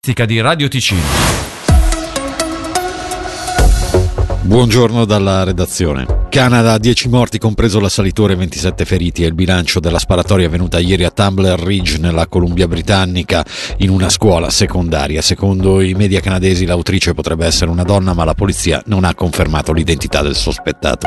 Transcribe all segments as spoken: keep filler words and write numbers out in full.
di Radio Ticino. Buongiorno dalla redazione. Canada, dieci morti compreso l'assalitore, ventisette feriti. È il bilancio della sparatoria avvenuta ieri a Tumbler Ridge nella Columbia Britannica in una scuola secondaria. Secondo i media canadesi l'autrice potrebbe essere una donna, ma la polizia non ha confermato l'identità del sospettato.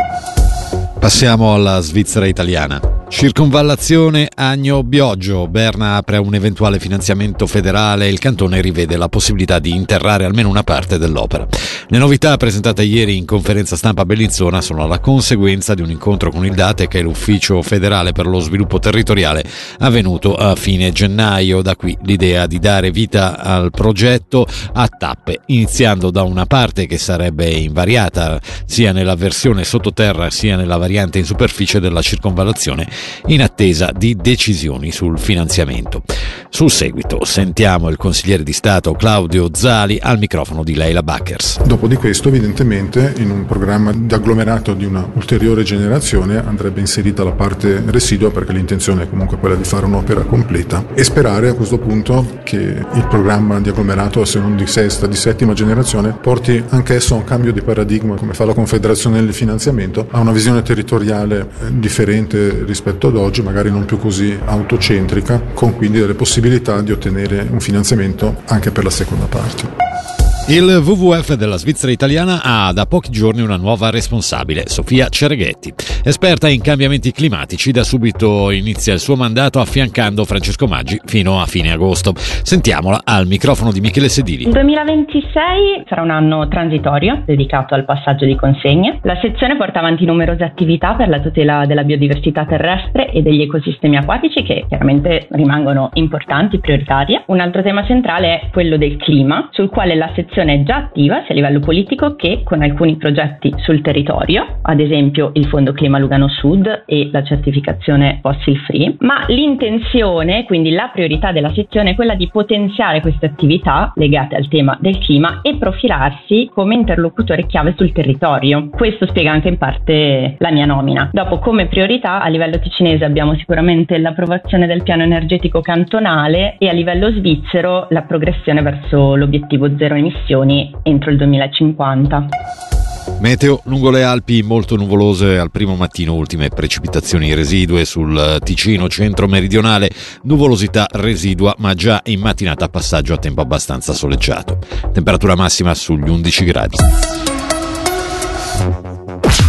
Passiamo alla Svizzera italiana. Circonvallazione Agno-Bioggio. Berna apre a un eventuale finanziamento federale e il cantone rivede la possibilità di interrare almeno una parte dell'opera. Le novità presentate ieri in conferenza stampa a Bellinzona sono la conseguenza di un incontro con il D A T E, che è l'Ufficio federale per lo sviluppo territoriale, avvenuto a fine gennaio. Da qui l'idea di dare vita al progetto a tappe, iniziando da una parte che sarebbe invariata sia nella versione sottoterra sia nella variante in superficie della circonvallazione, in attesa di decisioni sul finanziamento. Sul seguito sentiamo il consigliere di Stato Claudio Zali al microfono di Leila Backers. Dopo di questo, evidentemente, in un programma di agglomerato di una ulteriore generazione andrebbe inserita la parte residua, perché l'intenzione è comunque quella di fare un'opera completa, e sperare a questo punto che il programma di agglomerato, se non di sesta, di settima generazione, porti anch'esso a un cambio di paradigma, come fa la Confederazione del finanziamento, a una visione territoriale differente rispetto ad oggi, magari non più così autocentrica, con quindi delle possibilità di ottenere un finanziamento anche per la seconda parte. Il W W F della Svizzera italiana ha da pochi giorni una nuova responsabile, Sofia Cereghetti. Esperta in cambiamenti climatici, da subito inizia il suo mandato affiancando Francesco Maggi fino a fine agosto. Sentiamola al microfono di Michele Sedili. Il duemilaventisei sarà un anno transitorio dedicato al passaggio di consegne. La sezione porta avanti numerose attività per la tutela della biodiversità terrestre e degli ecosistemi acquatici, che chiaramente rimangono importanti, prioritarie. Un altro tema centrale è quello del clima, sul quale la sezione è già attiva sia a livello politico che con alcuni progetti sul territorio, ad esempio il Fondo Clima Lugano Sud e la certificazione fossil free, ma l'intenzione, quindi la priorità della sezione, è quella di potenziare queste attività legate al tema del clima e profilarsi come interlocutore chiave sul territorio. Questo spiega anche in parte la mia nomina. Dopo, come priorità a livello ticinese abbiamo sicuramente l'approvazione del piano energetico cantonale e a livello svizzero la progressione verso l'obiettivo zero emissioni entro il duemilacinquanta. Meteo: lungo le Alpi molto nuvolose al primo mattino, ultime precipitazioni residue sul Ticino centro-meridionale, nuvolosità residua ma già in mattinata passaggio a tempo abbastanza soleggiato. Temperatura massima sugli undici gradi.